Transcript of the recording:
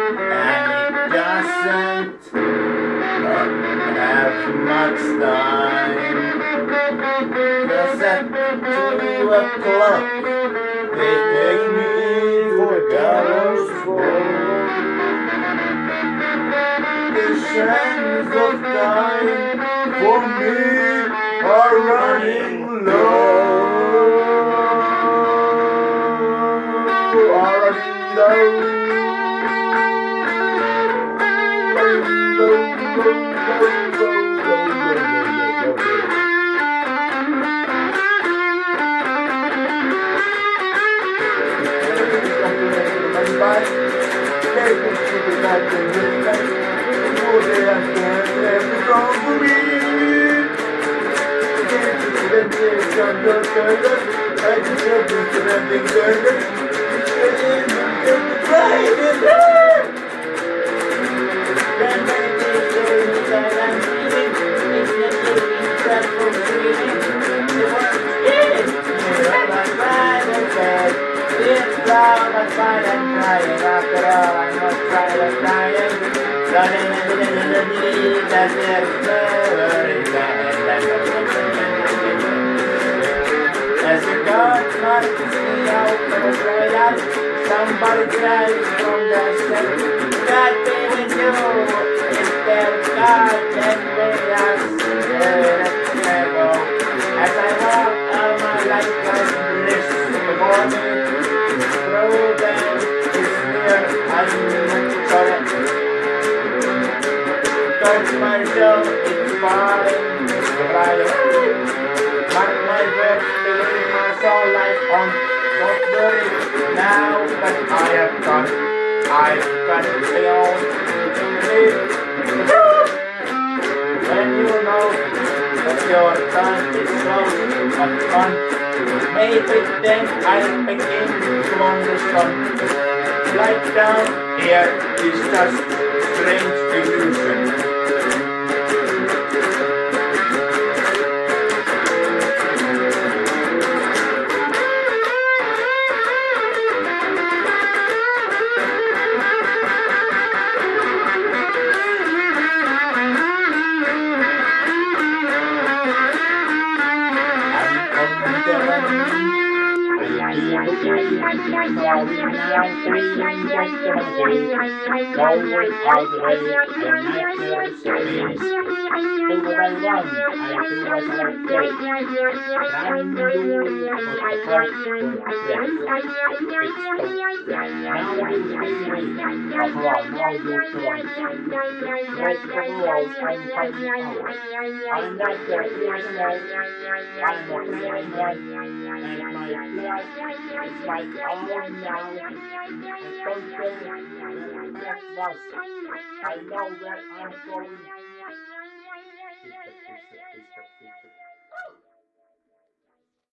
and it doesn't have much time. 'Cause at 2 o'clock they take me for gallows road. The sands of time for me are running low. Are running low. After all, I'm not tired of dying. Running into the deep, that there's never as the guard marches me out for the graveyard, somebody cries from the cell. God baby do, if their God can lay us go. As I walk all my life like bliss before me, through them is near, I'm sorry. Touch myself, it's falling, right. Mark my words, believe my soul life on. Don't worry, now that I have done, I've got my own belief. When you know that your time is close but gone, maybe then I'll begin to understand. Life down here is just strange illusion. I know that I'm going